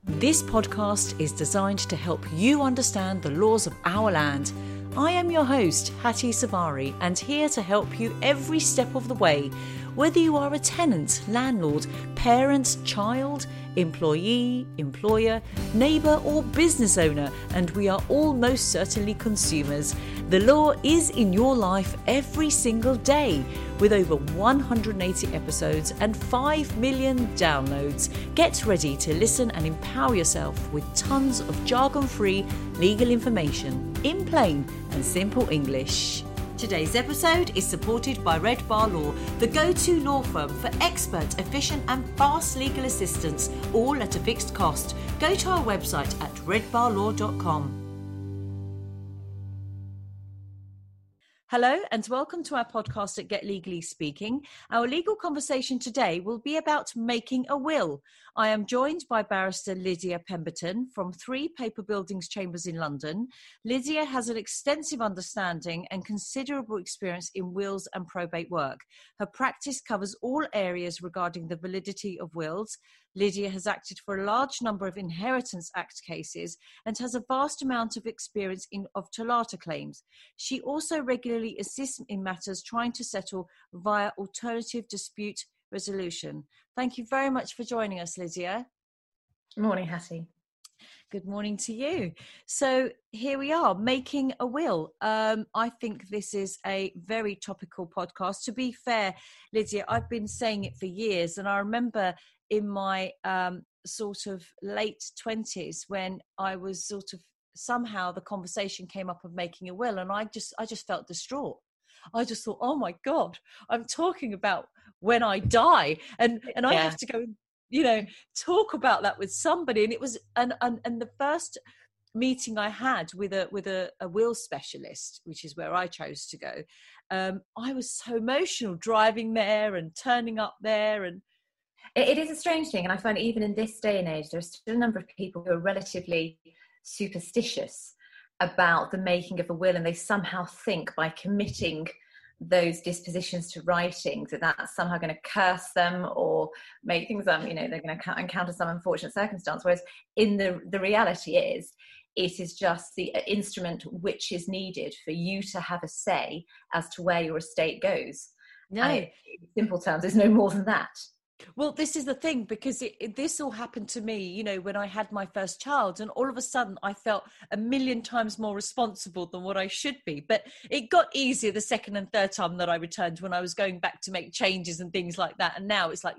This podcast is designed to help you understand the laws of our land. I am your host, Hattie Savari, and here to help you every step of the way. Whether you are a tenant, landlord, parent, child, employee, employer, neighbour or business owner, and we are all most certainly consumers. The law is in your life every single day. With over 180 episodes and 5 million downloads, get ready to listen and empower yourself with tons of jargon-free legal information in plain and simple English. Today's episode is supported by Red Bar Law, the go-to law firm for expert, efficient and fast legal assistance, all at a fixed cost. Go to our website at redbarlaw.com. Hello and welcome to our podcast at Get Legally Speaking. Our legal conversation today will be about making a will. I am joined by barrister Lydia Pemberton from 3 Paper Buildings Chambers in London. Lydia has an extensive understanding and considerable experience in wills and probate work. Her practice covers all areas regarding the validity of wills. Lydia has acted for a large number of Inheritance Act cases and has a vast amount of experience of Tolata claims. She also regularly assists in matters trying to settle via alternative dispute resolution. Thank you very much for joining us, Lydia. Morning, Hattie. Good morning to you. So here we are, making a will. I think this is a very topical podcast. To be fair, Lydia, I've been saying it for years, and I remember in my sort of late 20s when I was sort of somehow the conversation came up of making a will, and I just felt distraught. I just thought, oh my God, I'm talking about when I die, and I have to go, talk about that with somebody. And it was and the first meeting I had with a will specialist, which is where I chose to go, I was so emotional driving there and turning up there. And it is a strange thing, and I find even in this day and age there's still a number of people who are relatively superstitious about the making of a will, and they somehow think by committing those dispositions to writing that that's somehow going to curse them or make things they're going to encounter some unfortunate circumstance, whereas in the reality is it is just the instrument which is needed for you to have a say as to where your estate goes. In simple terms, there's no more than that. Well, this is the thing, because this all happened to me, when I had my first child, and all of a sudden I felt a million times more responsible than what I should be. But it got easier the second and third time that I returned, when I was going back to make changes and things like that. And now it's like,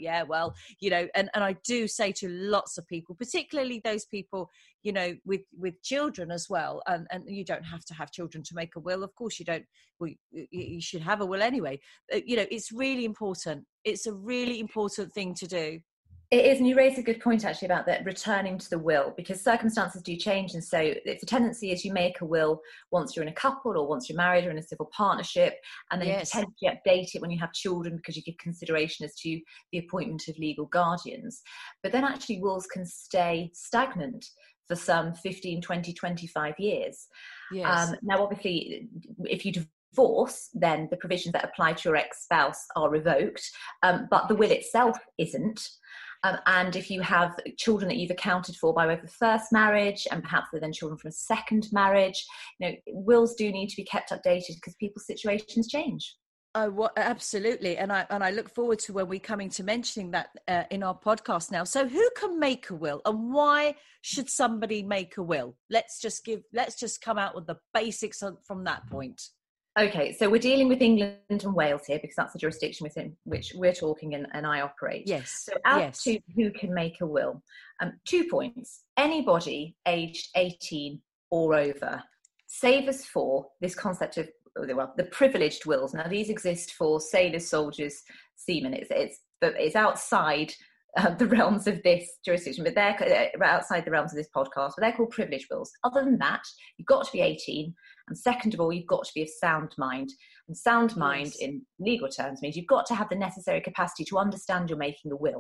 and I do say to lots of people, particularly those people, with children as well. And you don't have to have children to make a will. Of course you don't. Well, you should have a will anyway. It's really important. It's a really important thing to do. It is, and you raise a good point actually about that returning to the will, because circumstances do change, and so if the tendency is you make a will once you're in a couple or once you're married or in a civil partnership, and then you potentially update it when you have children because you give consideration as to the appointment of legal guardians. But then actually wills can stay stagnant for some 15, 20, 25 years. Yes. Now obviously if you divorce, then the provisions that apply to your ex-spouse are revoked, but the will itself isn't. And if you have children that you've accounted for by way of the first marriage, and perhaps they're then children from a second marriage, wills do need to be kept updated because people's situations change. Oh, absolutely. And I look forward to when we're coming to mentioning that in our podcast now. So who can make a will, and why should somebody make a will? Let's just come out with the basics from that point. Okay, so we're dealing with England and Wales here because that's the jurisdiction within which we're talking and I operate. Yes. So as to who can make a will, 2 points. Anybody aged 18 or over, save us for this concept of the privileged wills. Now these exist for sailors, soldiers, seamen. It's outside the realms of this jurisdiction, but they're outside the realms of this podcast, but they're called privileged wills. Other than that, you've got to be 18, and second of all, you've got to be of sound mind. And sound mind in legal terms means you've got to have the necessary capacity to understand you're making a will.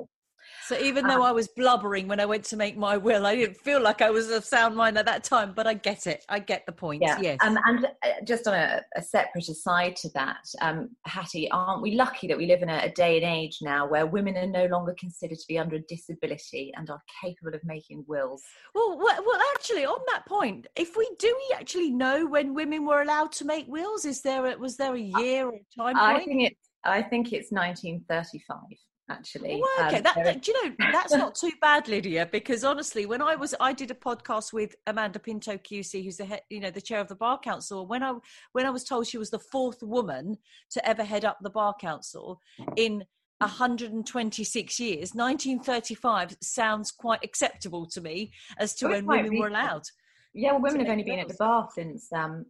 So even though I was blubbering when I went to make my will, I didn't feel like I was of sound mind at that time, but I get it. I get the point. Yeah. Yes. And just on a separate aside to that, Hattie, aren't we lucky that we live in a day and age now where women are no longer considered to be under a disability and are capable of making wills? Well, actually, on that point, do we actually know when women were allowed to make wills? Was there a year or a time point? I think it's 1935. Actually, okay, do you know, that's not too bad, Lydia, because honestly, when I did a podcast with Amanda Pinto QC, who's the chair of the Bar Council. When I was told she was the fourth woman to ever head up the Bar Council in 126 years, 1935 sounds quite acceptable to me as to when women were allowed. Yeah, well, women have only been at the bar since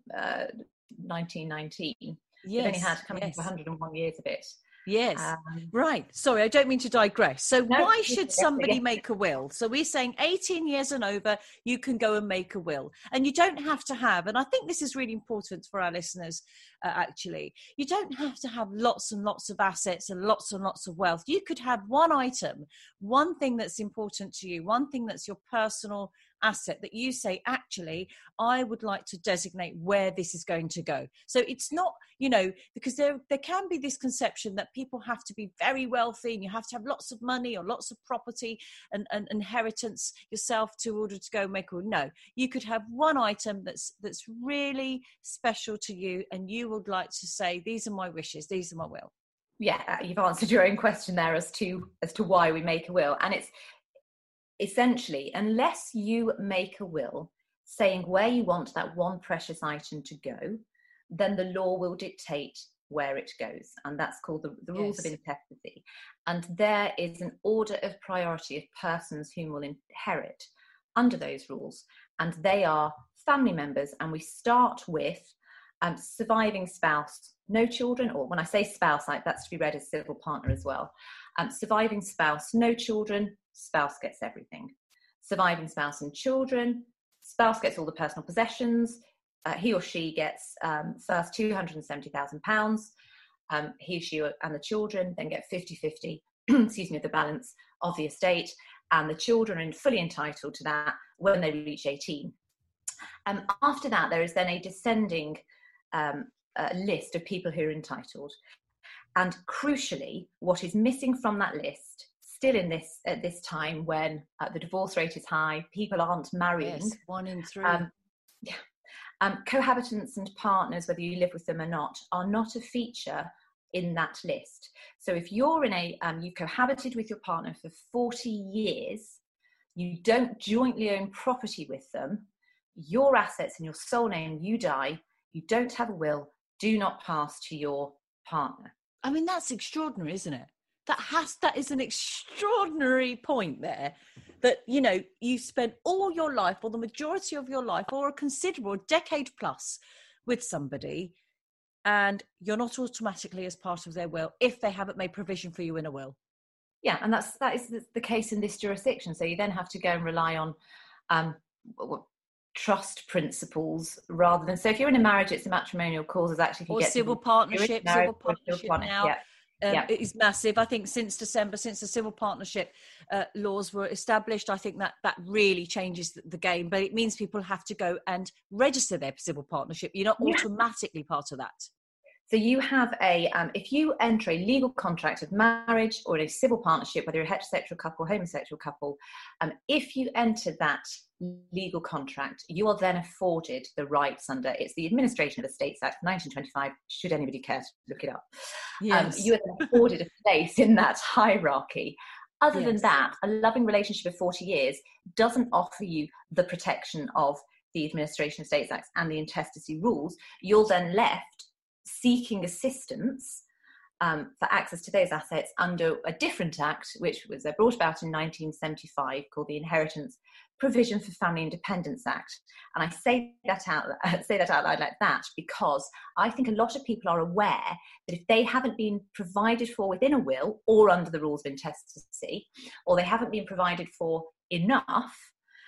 1919. Yes, they've only had coming for 101 years of it. Yes. Right. Sorry, I don't mean to digress. So why should somebody make a will? So we're saying 18 years and over, you can go and make a will. And you don't have to have, and I think this is really important for our listeners, actually, you don't have to have lots and lots of assets and lots of wealth. You could have one item, one thing that's important to you, one thing that's your personal asset that you say, actually, I would like to designate where this is going to go. So it's not, because there can be this conception that people have to be very wealthy and you have to have lots of money or lots of property and inheritance yourself to order to go make a will. No, you could have one item that's really special to you and you would like to say, these are my wishes, these are my will. Yeah, you've answered your own question there as to why we make a will. And it's essentially, unless you make a will saying where you want that one precious item to go, then the law will dictate where it goes. And that's called the rules of intestacy. And there is an order of priority of persons whom will inherit under those rules. And they are family members. And we start with surviving spouse, no children, or when I say spouse, that's to be read as civil partner as well. Surviving spouse, no children, spouse gets everything. Surviving spouse and children, spouse gets all the personal possessions. He or she gets first £270,000. He, she and the children then get 50-50, excuse me, the balance of the estate. And the children are fully entitled to that when they reach 18. After that, there is then a descending list of people who are entitled. And crucially, what is missing from that list, still at this time when the divorce rate is high, people aren't marrying. Yes, 1 in 3. Cohabitants and partners, whether you live with them or not, are not a feature in that list. So if you're in you've cohabited with your partner for 40 years, you don't jointly own property with them, your assets in your sole name, you die, you don't have a will, do not pass to your partner. I mean, that's extraordinary, isn't it? That is an extraordinary point there, that, you spent all your life or the majority of your life or a considerable decade plus with somebody and you're not automatically as part of their will if they haven't made provision for you in a will. Yeah, and that is the case in this jurisdiction. So you then have to go and rely on trust principles rather than, so if you're in a marriage, it's a matrimonial causes actually. If you or get civil partnership now. Yeah. It is massive. I think since December, since the civil partnership laws were established, I think that really changes the game. But it means people have to go and register their civil partnership. You're not automatically part of that. So you have if you enter a legal contract of marriage or a civil partnership, whether you're a heterosexual couple or homosexual couple, if you enter that legal contract, you are then afforded the rights under, it's the Administration of Estates Act 1925, should anybody care to look it up. Yes. You are then afforded a place in that hierarchy. Other than that, a loving relationship of 40 years doesn't offer you the protection of the Administration of Estates Act and the intestacy rules. You're then left seeking assistance for access to those assets under a different act, which was brought about in 1975, called the Inheritance Provision for Family Independence Act. And I say that out loud like that because I think a lot of people are aware that if they haven't been provided for within a will or under the rules of intestacy, or they haven't been provided for enough,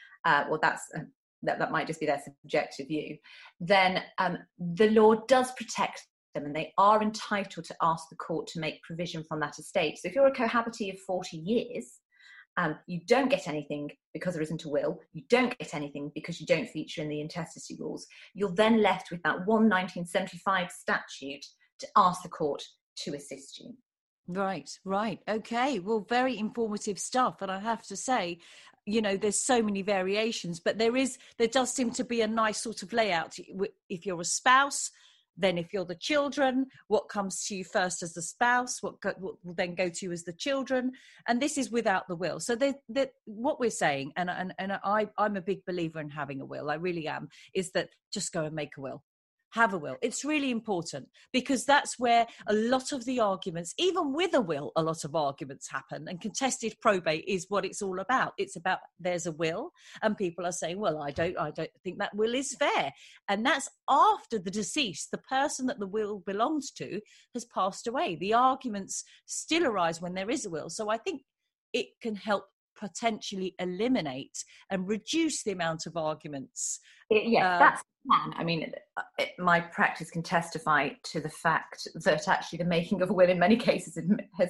that might just be their subjective view, then the law does protect them and they are entitled to ask the court to make provision from that estate. So if you're a cohabitee of 40 years, You don't get anything because there isn't a will. You don't get anything because you don't feature in the intestacy rules. You're then left with that 1975 statute to ask the court to assist you. Right. Okay. Well, very informative stuff. And I have to say, there's so many variations, but there does seem to be a nice sort of layout. If you're a spouse, then if you're the children, what comes to you first as the spouse, what will then go to you as the children. And this is without the will. So what we're saying, and I'm a big believer in having a will, I really am, is that just go and make a will. Have a will. It's really important, because that's where a lot of the arguments, even with a will, a lot of arguments happen, and contested probate is what it's all about. It's about there's a will and people are saying, well, I don't think that will is fair. And that's after the deceased, the person that the will belongs to, has passed away. The arguments still arise when there is a will. So I think it can help potentially eliminate and reduce the amount of arguments. Yes, that's the plan. I mean, my practice can testify to the fact that actually the making of a will in many cases has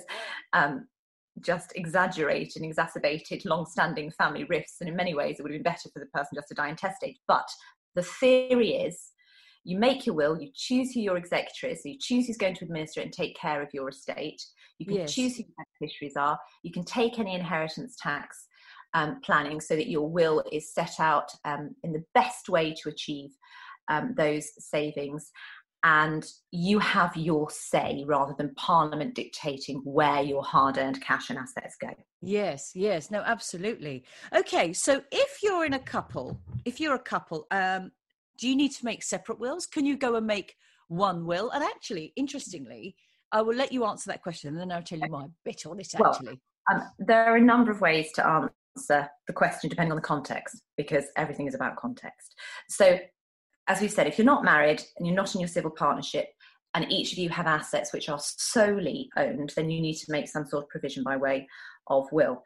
just exaggerated and exacerbated long-standing family rifts, and in many ways it would have been better for the person just to die intestate. But the theory is, you make your will, you choose who your executor is, so you choose who's going to administer it and take care of your estate. You can choose who your beneficiaries are. You can take any inheritance tax planning so that your will is set out in the best way to achieve those savings. And you have your say rather than Parliament dictating where your hard-earned cash and assets go. Yes, no, absolutely. Okay, so if you're a couple, do you need to make separate wills? Can you go and make one will? And actually, interestingly, I will let you answer that question and then I'll tell you my bit on it, actually. Well, there are a number of ways to answer the question depending on the context, because everything is about context. So, as we said, if you're not married and you're not in your civil partnership and each of you have assets which are solely owned, then you need to make some sort of provision by way of will.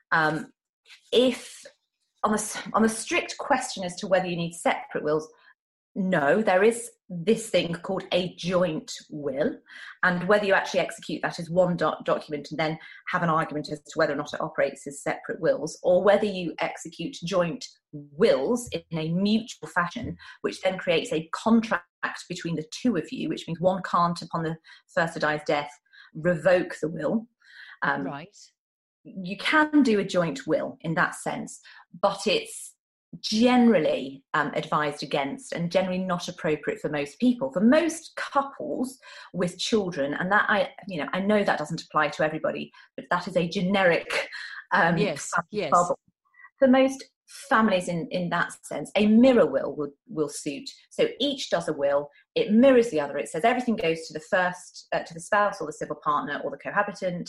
If on the strict question as to whether you need separate wills, no, there is this thing called a joint will, and whether you actually execute that as one document and then have an argument as to whether or not it operates as separate wills, or whether you execute joint wills in a mutual fashion, which then creates a contract between the two of you, which means one can't, upon the first to die's death, revoke the will. Right. You can do a joint will in that sense, but it's generally advised against and generally not appropriate for most people. For most couples with children, and that I know that doesn't apply to everybody, but that is a generic yes. bubble. For most families in that sense, a mirror will suit. So each does a will, it mirrors the other. It says everything goes to the first, to the spouse or the civil partner or the cohabitant.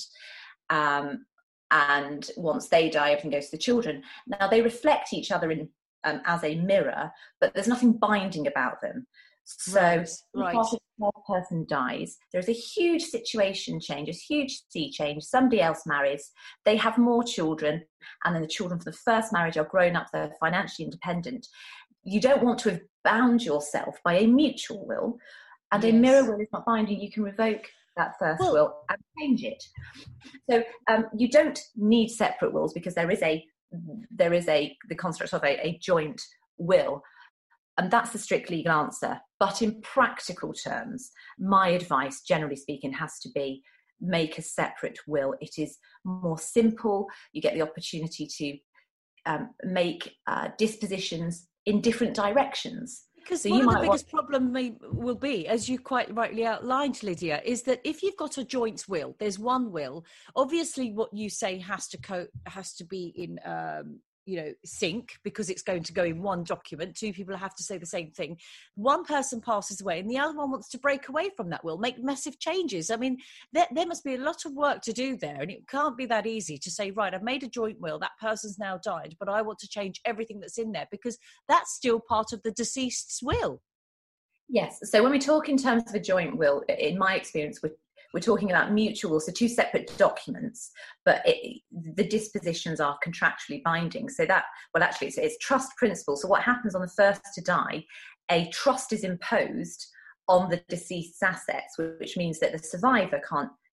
And once they die, everything goes to the children. Now, they reflect each other in as a mirror, but there's nothing binding about them. So right. If a person dies, there's a huge situation change, a huge sea change. Somebody else marries, they have more children, and then the children from the first marriage are grown up, they're financially independent. You don't want to have bound yourself by a mutual will, and a mirror will is not binding. You can revoke that first will and change it. So you don't need separate wills, because there is the construct of a joint will, and that's the strict legal answer. But in practical terms, my advice, generally speaking, has to be make a separate will. It is more simple. You get the opportunity to make dispositions in different directions. Because one of the biggest problem will be, as you quite rightly outlined, Lydia, is that if you've got a joint will, there's one will. Obviously, what you say has to be in sync, because it's going to go in one document. Two people have to say the same thing. One person passes away and the other one wants to break away from that will, make massive changes. I mean, there must be a lot of work to do there, and it can't be that easy to say, right, I've made a joint will, that person's now died, but I want to change everything that's in there, because that's still part of the deceased's will. Yes. So when we talk in terms of a joint will, in my experience, we're talking about mutual, so two separate documents, but the dispositions are contractually binding. So that, well, actually, it's trust principle. So what happens on the first to die, a trust is imposed on the deceased's assets, which means that the survivor can't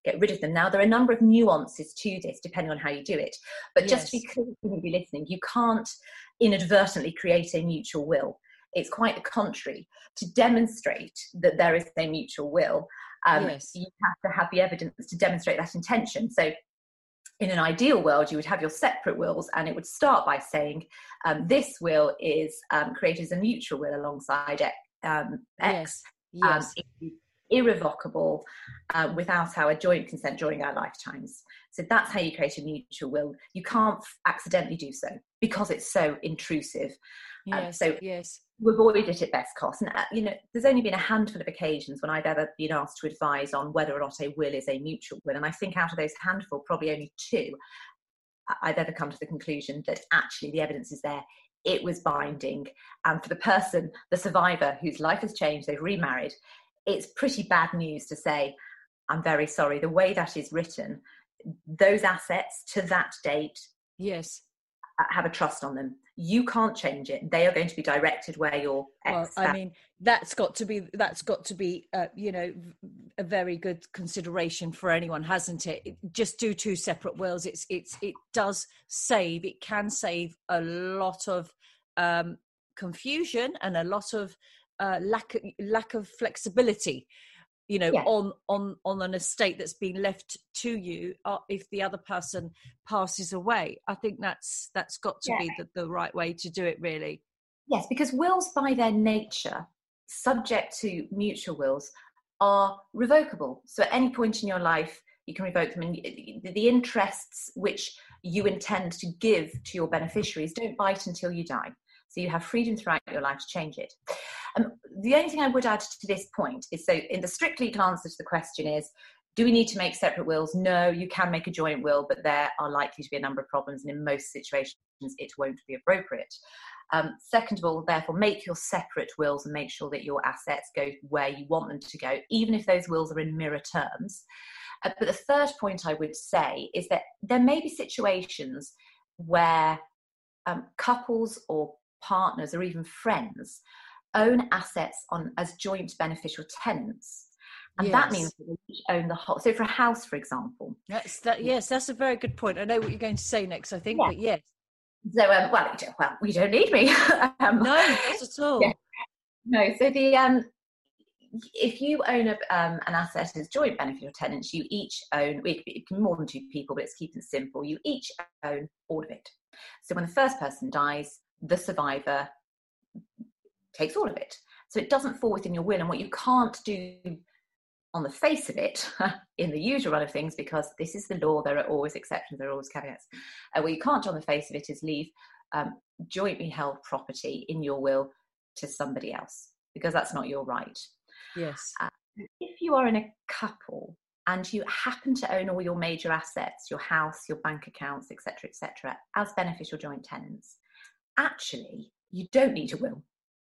get rid of them. Now, there are a number of nuances to this depending on how you do it, but just to be clear to people listening, you can't inadvertently create a mutual will. It's quite the contrary. To demonstrate that there is a mutual will, you have to have the evidence to demonstrate that intention. So in an ideal world, you would have your separate wills, and it would start by saying, this will is created as a mutual will alongside X. It's irrevocable without our joint consent during our lifetimes. So that's how you create a mutual will. You can't accidentally do so because it's so intrusive. You avoid it at best cost. And there's only been a handful of occasions when I've ever been asked to advise on whether or not a will is a mutual will, and I think out of those handful, probably only 2 I've ever come to the conclusion that actually the evidence is there, it was binding, and for the person, the survivor, whose life has changed, they've remarried, it's pretty bad news to say, I'm very sorry, the way that is written, those assets to that date have a trust on them. You can't change it. They are going to be directed where your ex. Well, I mean, that's got to be a very good consideration for anyone, hasn't it? Just do 2 separate wills. It can save a lot of confusion and a lot of lack of flexibility, on an estate that's been left to you if the other person passes away. I think that's got to be the right way to do it, really. Yes, because wills by their nature, subject to mutual wills, are revocable. So at any point in your life, you can revoke them, and the interests which you intend to give to your beneficiaries don't bite until you die. So you have freedom throughout your life to change it. The only thing I would add to this point is, so in the strict legal answer to the question is, do we need to make separate wills? No, you can make a joint will, but there are likely to be a number of problems, and in most situations it won't be appropriate. Second of all, therefore, make your separate wills and make sure that your assets go where you want them to go, even if those wills are in mirror terms. But the third point I would say is that there may be situations where couples or partners or even friends own assets as joint beneficial tenants, and that means that they each own the whole. So for a house, for example, that's a very good point. I know what you're going to say next, I think, but yes. So you don't need me. No, not at all. Yeah. No, so the if you own an asset as joint beneficial tenants, you each own. It can be more than 2 people, but it's keeping it simple. You each own all of it. So when the first person dies, the survivor takes all of it. So it doesn't fall within your will. And what you can't do on the face of it, in the usual run of things, because this is the law, there are always exceptions, there are always caveats. What you can't do on the face of it is leave jointly held property in your will to somebody else, because that's not your right. Yes. If you are in a couple and you happen to own all your major assets, your house, your bank accounts, etc., as beneficial joint tenants, actually, you don't need a will.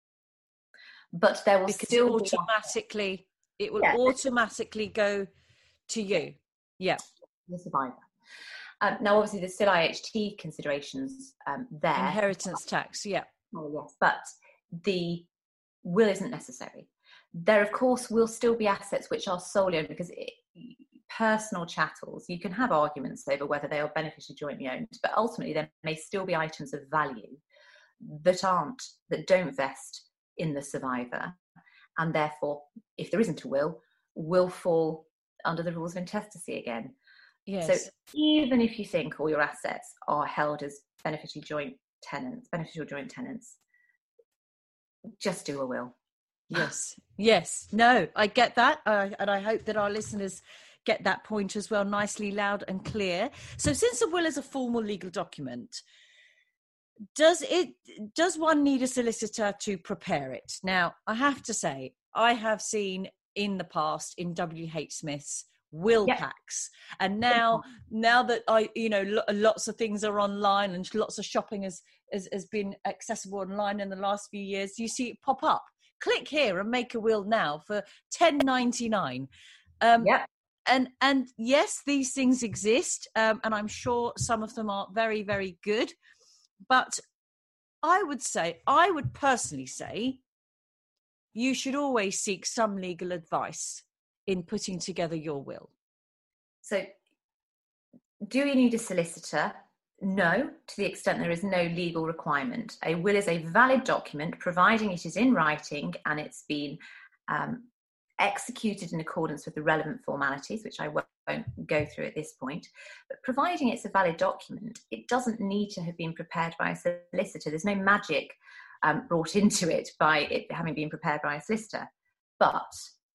But there will still automatically automatically go to you. Yeah. The survivor. Now, obviously, there's still IHT considerations there. Inheritance tax, yeah. Oh, yes, but the will isn't necessary. There, of course, will still be assets which are solely owned, because personal chattels, you can have arguments over whether they are beneficially jointly owned, but ultimately there may still be items of value that don't vest in the survivor, and therefore, if there isn't a will fall under the rules of intestacy again. Yes. So even if you think all your assets are held as beneficial joint tenants, just do a will. Yes. No, I get that, and I hope that our listeners get that point as well, nicely loud and clear. So since a will is a formal legal document, does one need a solicitor to prepare it? Now, I have to say, I have seen in the past in WH Smith's will packs, and now that lots of things are online and lots of shopping has been accessible online in the last few years, you see it pop up. Click here and make a will now for $10.99. And yes, these things exist, and I'm sure some of them are very, very good. But I would personally say, you should always seek some legal advice in putting together your will. So do you need a solicitor? No, to the extent there is no legal requirement. A will is a valid document, providing it is in writing and it's been executed in accordance with the relevant formalities, which I won't go through at this point. But providing it's a valid document, it doesn't need to have been prepared by a solicitor. There's no magic brought into it by it having been prepared by a solicitor. But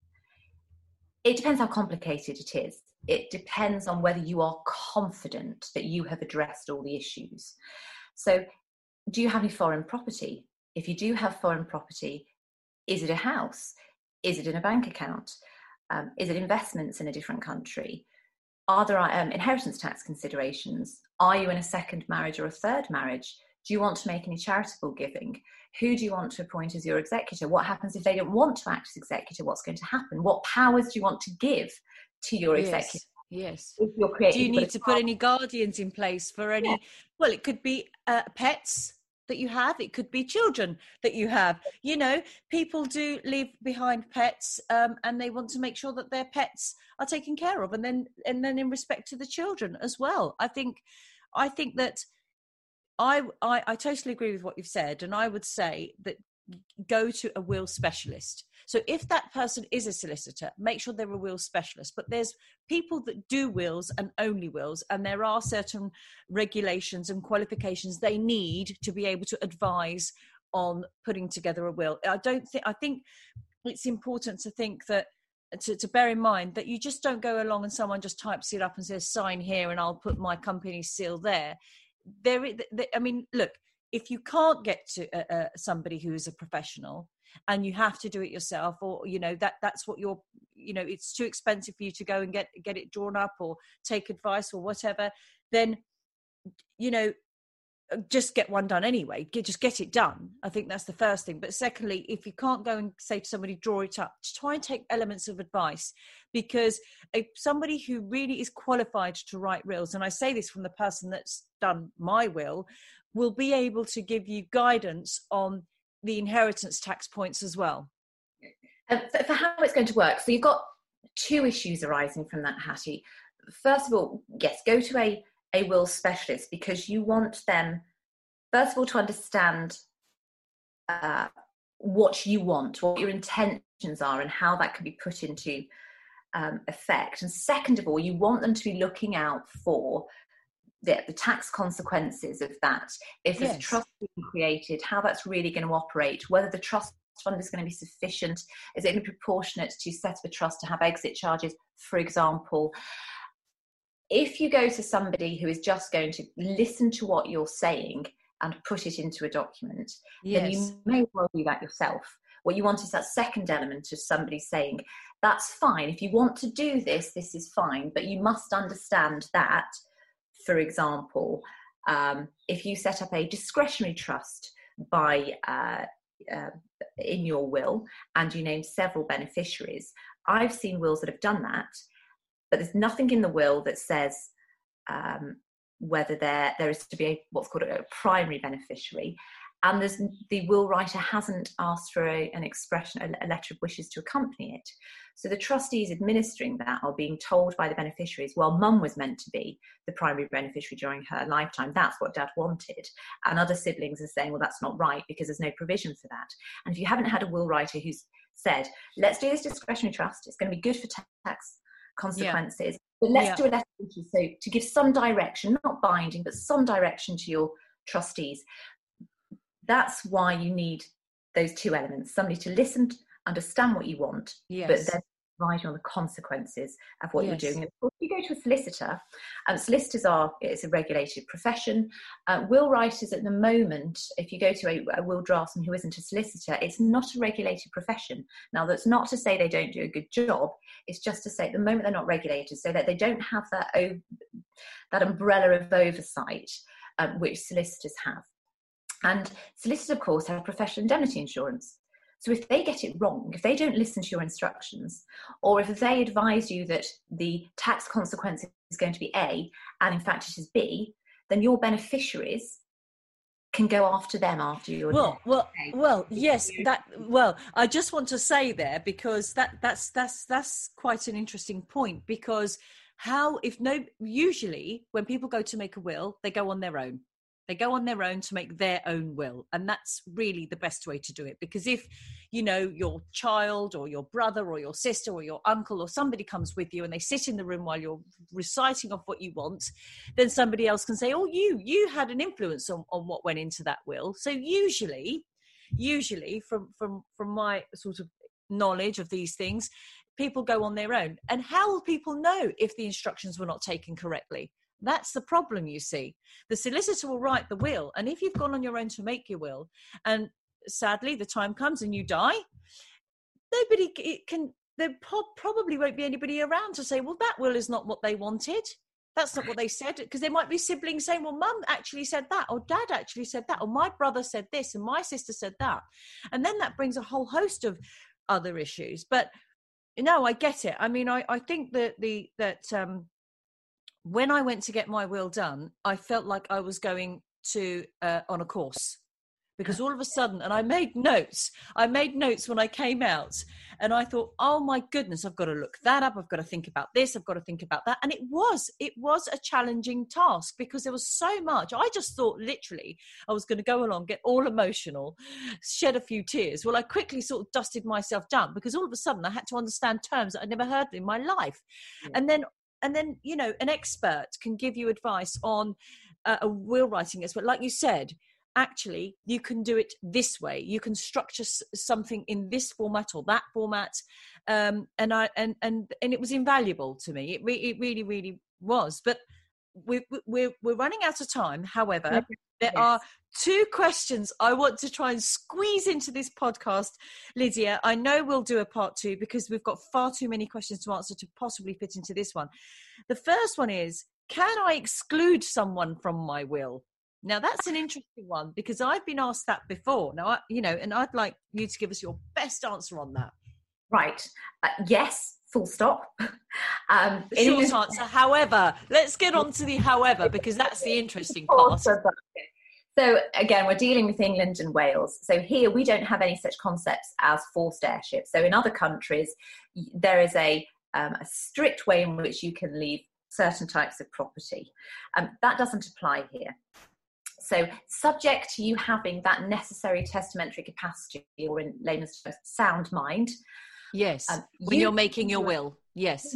it depends how complicated it is. It depends on whether you are confident that you have addressed all the issues. So, do you have any foreign property? If you do have foreign property, is it a house? Is it in a bank account? Is it investments in a different country? Are there inheritance tax considerations? Are you in a second marriage or a third marriage? Do you want to make any charitable giving? Who do you want to appoint as your executor? What happens if they don't want to act as executor? What's going to happen? What powers do you want to give to your executor? Yes. If you're creating, do you need to put any guardians in place for any? Yeah. Well, it could be pets that you have. It could be children that you have. You know, people do leave behind pets, and they want to make sure that their pets are taken care of, and then in respect to the children as well. I think that I totally agree with what you've said, and I would say that go to a will specialist. So if that person is a solicitor, make sure they're a will specialist. But there's people that do wills and only wills, and there are certain regulations and qualifications they need to be able to advise on putting together a will. I think it's important to think that to bear in mind that you just don't go along and someone just types it up and says sign here and I'll put my company seal there. I mean, look, if you can't get to somebody who is a professional and you have to do it yourself, or you know that's what you're, you know, it's too expensive for you to go and get it drawn up or take advice or whatever, then you know just get one done anyway. Just get it done. I think that's the first thing. But secondly, if you can't go and say to somebody, draw it up, try and take elements of advice, because somebody who really is qualified to write wills, and I say this from the person that's done my will be able to give you guidance on the inheritance tax points as well. For how it's going to work, so you've got two issues arising from that, Hattie. First of all, yes, go to a will specialist, because you want them, first of all, to understand what you want, what your intentions are, and how that can be put into effect. And second of all, you want them to be looking out for the tax consequences of that. If there's a trust being created, how that's really going to operate, whether the trust fund is going to be sufficient, is it going to be proportionate to set up a trust to have exit charges, for example. If you go to somebody who is just going to listen to what you're saying and put it into a document, then you may well do that yourself. What you want is that second element of somebody saying, that's fine. If you want to do this, this is fine. But you must understand that, for example, if you set up a discretionary trust in your will and you name several beneficiaries, I've seen wills that have done that, but there's nothing in the will that says whether there is to be what's called a primary beneficiary, and the will writer hasn't asked for a letter of wishes to accompany it. So the trustees administering that are being told by the beneficiaries, well, mum was meant to be the primary beneficiary during her lifetime. That's what dad wanted. And other siblings are saying, well, that's not right because there's no provision for that. And if you haven't had a will writer who's said, let's do this discretionary trust, it's going to be good for tax consequences, but let's do a letter of wishes, so to give some direction, not binding, but some direction to your trustees. That's why you need those two elements: somebody to listen, understand what you want, but then advise you on the consequences of what you're doing. And of course, if you go to a solicitor, solicitors it's a regulated profession. Will writers at the moment, if you go to a will draftsman who isn't a solicitor, it's not a regulated profession. Now, that's not to say they don't do a good job. It's just to say at the moment they're not regulated, so that they don't have that umbrella of oversight which solicitors have. And solicitors, of course, have professional indemnity insurance. So if they get it wrong, if they don't listen to your instructions, or if they advise you that the tax consequence is going to be A, and in fact it is B, then your beneficiaries can go after them after your death. I just want to say there, because that's quite an interesting point, because usually when people go to make a will, they go on their own. They go on their own to make their own will. And that's really the best way to do it. Because if, your child or your brother or your sister or your uncle or somebody comes with you and they sit in the room while you're reciting off what you want, then somebody else can say, oh, you had an influence on what went into that will. So usually from my sort of knowledge of these things, people go on their own. And how will people know if the instructions were not taken correctly? That's the problem, you see. The solicitor will write the will, and if you've gone on your own to make your will, and sadly the time comes and you die, there probably won't be anybody around to say, well, that will is not what they wanted. That's not what they said, because there might be siblings saying, well, mum actually said that, or dad actually said that, or my brother said this, and my sister said that. And then that brings a whole host of other issues. But no, I get it. I mean, I think that when I went to get my will done, I felt like I was going to on a course, because all of a sudden, and I made notes when I came out, and I thought, oh my goodness, I've got to look that up. I've got to think about this. I've got to think about that. And it was a challenging task, because there was so much. I just thought literally I was going to go along, get all emotional, shed a few tears. Well, I quickly sort of dusted myself down, because all of a sudden I had to understand terms that I'd never heard in my life. Yeah. And then, an expert can give you advice on a will writing expert. Like you said, actually, you can do it this way. You can structure something in this format or that format. And it was invaluable to me. It really, really was. But we're running out of time. However, there are 2 questions I want to try and squeeze into this podcast, Lydia. I know we'll do a part 2, because we've got far too many questions to answer to possibly fit into this one. The first one is, can I exclude someone from my will? Now, that's an interesting one, because I've been asked that before. Now, and I'd like you to give us your best answer on that. Right. Yes. Full stop. Short answer. However, let's get on to the however, because that's the interesting part. So again, we're dealing with England and Wales. So here we don't have any such concepts as forced heirship. So in other countries, there is a strict way in which you can leave certain types of property. That doesn't apply here. So subject to you having that necessary testamentary capacity, or in layman's terms, sound mind. Yes, when you're making your will. Yes.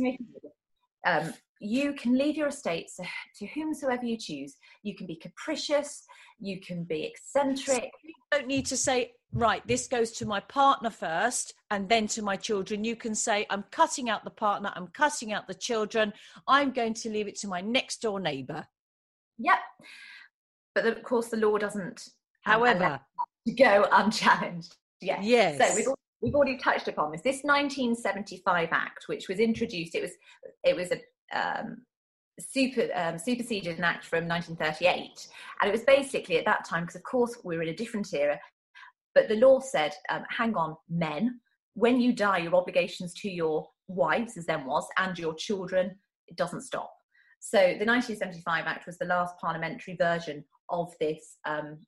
You can leave your estate to whomsoever you choose. You can be capricious. You can be eccentric. So you don't need to say, right, this goes to my partner first and then to my children. You can say, I'm cutting out the partner. I'm cutting out the children. I'm going to leave it to my next door neighbour. Yep. But of course, the law doesn't, however, to go unchallenged. Yes. Yes. So we've already touched upon this. This 1975 Act, which was introduced, it was a superseded an act from 1938, and it was basically at that time, because of course we were in a different era, but the law said, hang on, men, when you die, your obligations to your wives, as then was, and your children, it doesn't stop. So the 1975 Act was the last parliamentary version of this,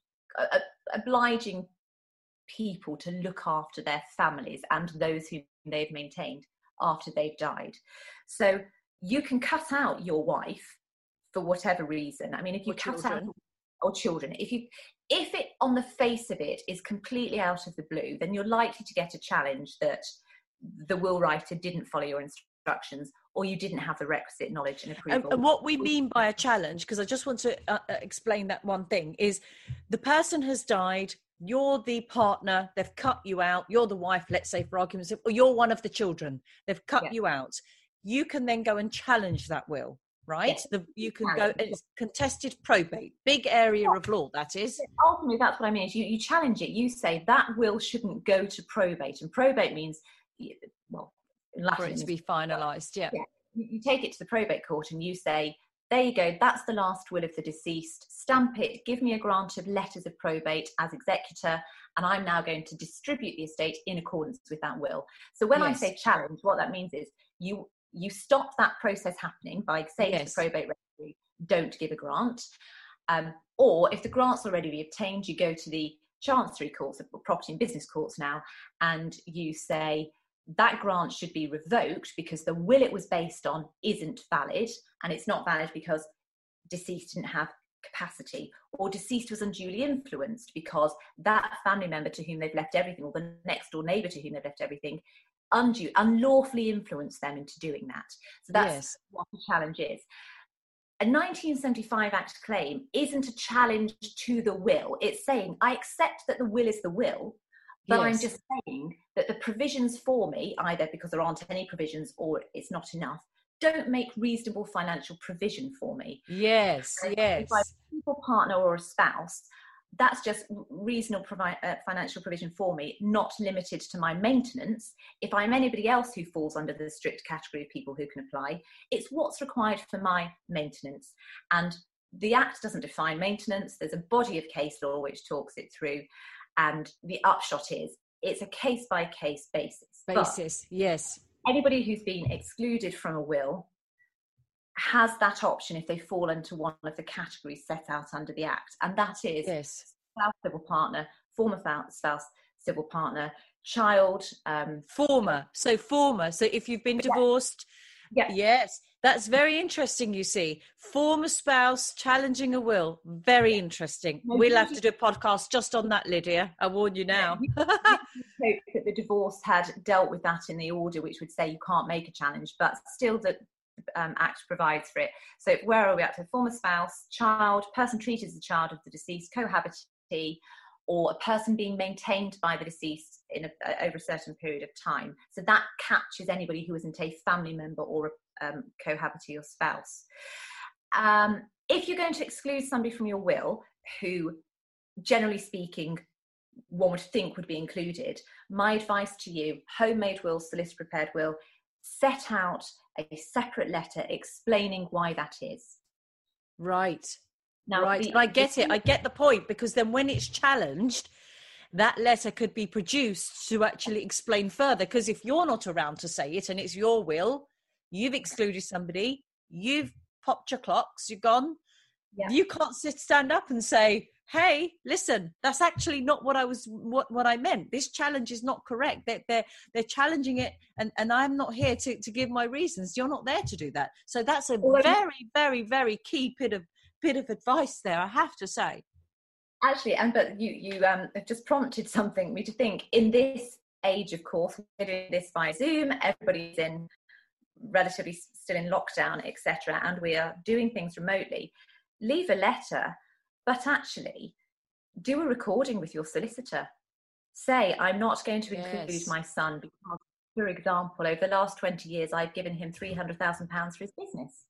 obliging people to look after their families and those whom they've maintained after they've died. So you can cut out your wife for whatever reason. I mean, if you cut out or children, if it on the face of it is completely out of the blue, then you're likely to get a challenge that the will writer didn't follow your instructions, or you didn't have the requisite knowledge and approval. And what we mean by a challenge, because I just want to explain that one thing, is the person has died, you're the partner, they've cut you out, you're the wife, let's say for argument's sake, or you're one of the children, they've cut you out. You can then go and challenge that will, right? Yes. You can go, it's contested probate, big area of law, that is. Ultimately, that's what I mean, is you challenge it, you say that will shouldn't go to probate, and probate means, well, in Latin, for it to be finalised, You take it to the probate court and you say, there you go, that's the last will of the deceased, stamp it, give me a grant of letters of probate as executor, and I'm now going to distribute the estate in accordance with that will. So when I say challenge, what that means is you stop that process happening by saying to the probate registry, don't give a grant. Or if the grant's already obtained, you go to the chancery courts, property and business courts now, and you say, that grant should be revoked because the will it was based on isn't valid, and it's not valid because deceased didn't have capacity, or deceased was unduly influenced because that family member to whom they've left everything, or the next door neighbour to whom they've left everything, unlawfully influenced them into doing that. So that's what the challenge is. A 1975 Act claim isn't a challenge to the will. It's saying, I accept that the will is the will, but I'm just saying that the provisions for me, either because there aren't any provisions or it's not enough, don't make reasonable financial provision for me. Yes. If I'm a single partner or a spouse, that's just reasonable financial provision for me, not limited to my maintenance. If I'm anybody else who falls under the strict category of people who can apply, it's what's required for my maintenance. And the Act doesn't define maintenance. There's a body of case law which talks it through. And the upshot is, it's a case-by-case basis. Yes. Anybody who's been excluded from a will has that option if they fall into one of the categories set out under the Act. And that is spouse, civil partner, former spouse, civil partner, child. Former. So if you've been divorced, yes, that's very interesting, you see. Former spouse challenging a will. Very interesting. We'll have to do a podcast just on that, Lydia. I warn you now. Hope that the divorce had dealt with that in the order which would say you can't make a challenge, but still the Act provides for it. So where are we at? So former spouse, child, person treated as a child of the deceased, cohabitee, or a person being maintained by the deceased over a certain period of time. So that captures anybody who isn't a family member or a cohabitee or spouse. If you're going to exclude somebody from your will, who generally speaking one would think would be included, my advice to you, homemade will, solicitor prepared will, set out a separate letter explaining why that is. Right. Now, I get it. I get the point, because then when it's challenged, that letter could be produced to actually explain further. Because if you're not around to say it and it's your will, you've excluded somebody, you've popped your clocks, you're gone. Yeah. You can't stand up and say, hey, listen, that's actually not what I meant. This challenge is not correct. They're challenging it, and I'm not here to give my reasons. You're not there to do that. So that's a very, very, very key bit of advice there, I have to say. Actually, but you have just prompted me to think. In this age, of course, we're doing this via Zoom. Everybody's in relatively still in lockdown, etc., and we are doing things remotely. Leave a letter, but actually do a recording with your solicitor. Say, I'm not going to include my son because, for example, over the last 20 years, I've given him £300,000 for his business.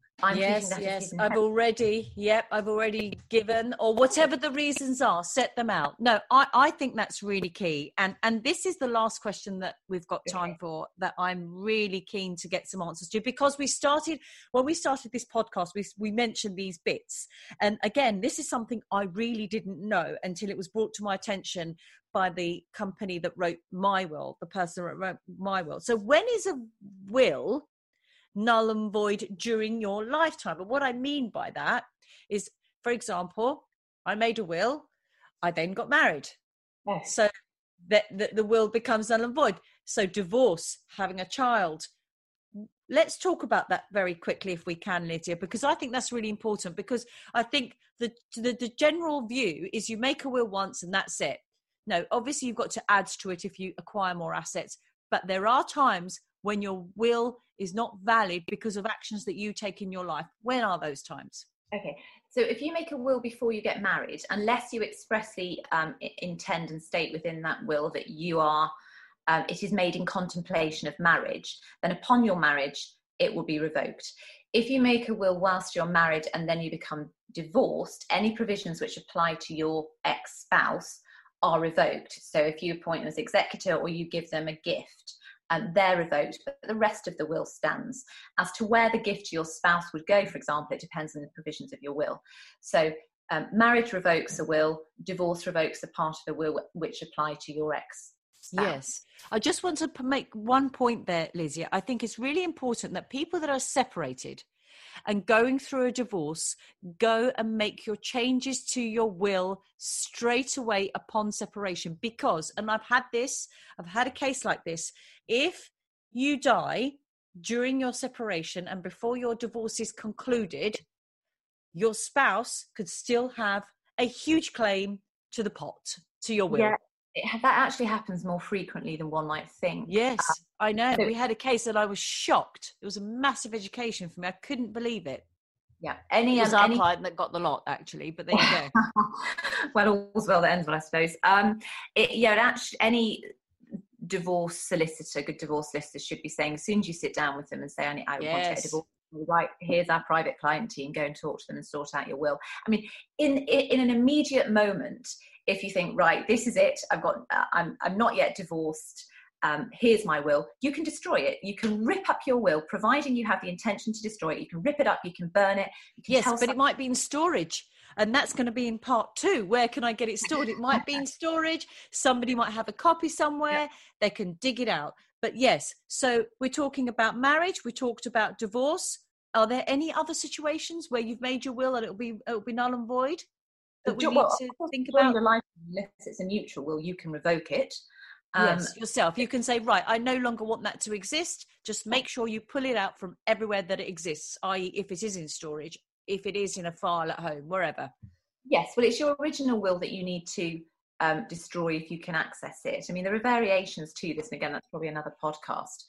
I've already given, or whatever the reasons are, set them out. No, I think that's really key. And this is the last question that we've got time for, that I'm really keen to get some answers to, because when we started this podcast, we mentioned these bits. And again, this is something I really didn't know until it was brought to my attention by the company that wrote my will, the person that wrote my will. So when is a will null and void during your lifetime? And what I mean by that is, for example, I made a will, I then got married. Yes. So the will becomes null and void. So divorce, having a child. Let's talk about that very quickly if we can, Lydia, because I think that's really important, because I think the general view is you make a will once and that's it. No, obviously you've got to add to it if you acquire more assets, but there are times when your will is not valid because of actions that you take in your life. When are those times? Okay, so if you make a will before you get married, unless you expressly intend and state within that will that you are, it is made in contemplation of marriage, then upon your marriage, it will be revoked. If you make a will whilst you're married and then you become divorced, any provisions which apply to your ex-spouse are revoked. So if you appoint them as executor or you give them a gift, they're revoked, but the rest of the will stands. As to where the gift to your spouse would go, for example, it depends on the provisions of your will. So marriage revokes a will, divorce revokes a part of the will which apply to your ex-spouse. Yes. I just want to make one point there, Lizzie. I think it's really important that people that are separated and going through a divorce, go and make your changes to your will straight away upon separation. Because, and I've had a case like this, if you die during your separation and before your divorce is concluded, your spouse could still have a huge claim to the pot, to your will. Yeah. That actually happens more frequently than one might think. Yes, I know. We had a case that I was shocked. It was a massive education for me. I couldn't believe it. Yeah. It was our client that got the lot, actually, but there you go. Well, all's well that ends well, I suppose. Any divorce solicitor, good divorce solicitor, should be saying, as soon as you sit down with them and say, I want to get a divorce, right, here's our private client team, go and talk to them and sort out your will. I mean, in an immediate moment, if you think, right, this is it, I'm not yet divorced, here's my will, you can destroy it. You can rip up your will, providing you have the intention to destroy it. You can rip it up, you can burn it. Yes, but it might be in storage. And that's going to be in part 2. Where can I get it stored? It might be in storage. Somebody might have a copy somewhere. Yeah. They can dig it out. But yes, so we're talking about marriage. We talked about divorce. Are there any other situations where you've made your will and it'll be null and void that we need to think about? Unless it's a mutual will, you can revoke it. Yes, yourself. You can say, right, I no longer want that to exist. Just make sure you pull it out from everywhere that it exists, i.e. if it is in storage, if it is in a file at home, wherever. Yes, well, it's your original will that you need to destroy if you can access it. I mean, there are variations to this, and again, that's probably another podcast.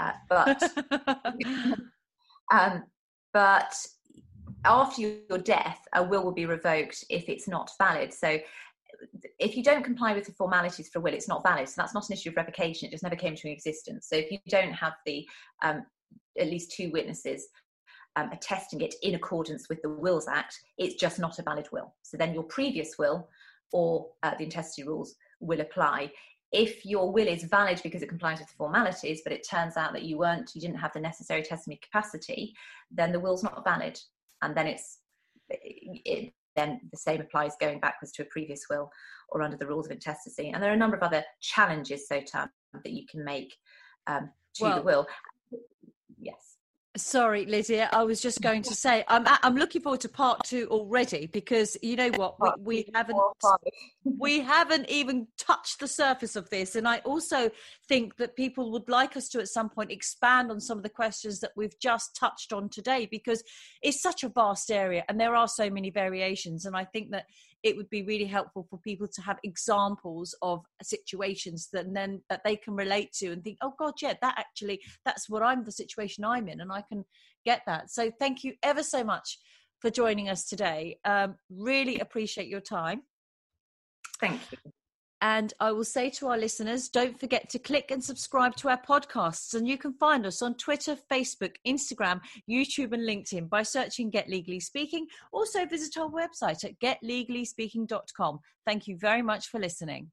But after your death, a will be revoked if it's not valid. So if you don't comply with the formalities for a will, it's not valid. So that's not an issue of revocation. It just never came into existence. So if you don't have the at least 2 witnesses attesting it in accordance with the Wills Act, it's just not a valid will. So then your previous will or the intestacy rules will apply. If your will is valid because it complies with the formalities, but it turns out that you didn't have the necessary testimony capacity, then the will's not valid. And then then the same applies going backwards to a previous will or under the rules of intestacy. And there are a number of other challenges, so termed, that you can make to the will. Yes. Sorry, Lydia, I was just going to say, I'm looking forward to part 2 already, because you know what, we haven't even touched the surface of this. And I also think that people would like us to at some point expand on some of the questions that we've just touched on today, because it's such a vast area and there are so many variations. And I think that it would be really helpful for people to have examples of situations that they can relate to and think, oh God, yeah, that's the situation I'm in, and I can get that. So thank you ever so much for joining us today. Really appreciate your time. Thank you. And I will say to our listeners, don't forget to click and subscribe to our podcasts. And you can find us on Twitter, Facebook, Instagram, YouTube and LinkedIn by searching Get Legally Speaking. Also visit our website at getlegallyspeaking.com. Thank you very much for listening.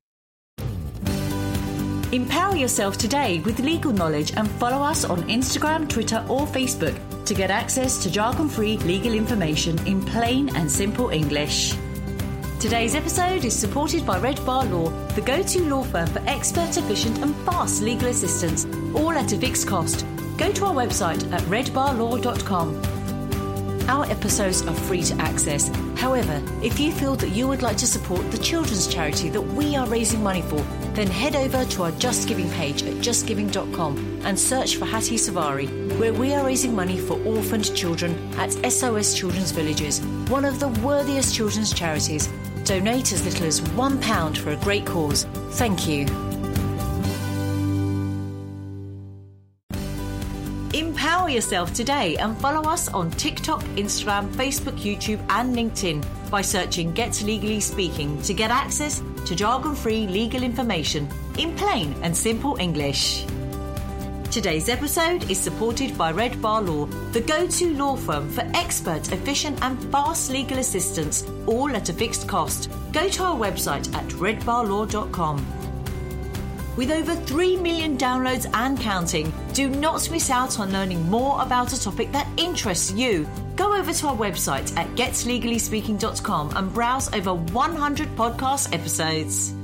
Empower yourself today with legal knowledge and follow us on Instagram, Twitter or Facebook to get access to jargon-free legal information in plain and simple English. Today's episode is supported by Red Bar Law, the go-to law firm for expert, efficient and fast legal assistance, all at a fixed cost. Go to our website at redbarlaw.com. Our episodes are free to access. However, if you feel that you would like to support the children's charity that we are raising money for, then head over to our Just Giving page at justgiving.com and search for Hattie Savari, where we are raising money for orphaned children at SOS Children's Villages, one of the worthiest children's charities. Donate as little as £1 for a great cause. Thank you. Empower yourself today and follow us on TikTok, Instagram, Facebook, YouTube and LinkedIn by searching Get Legally Speaking to get access to jargon-free legal information in plain and simple English. Today's episode is supported by Red Bar Law, the go-to law firm for expert, efficient and fast legal assistance, all at a fixed cost. Go to our website at redbarlaw.com. With over 3 million downloads and counting, do not miss out on learning more about a topic that interests you. Go over to our website at getlegallyspeaking.com and browse over 100 podcast episodes.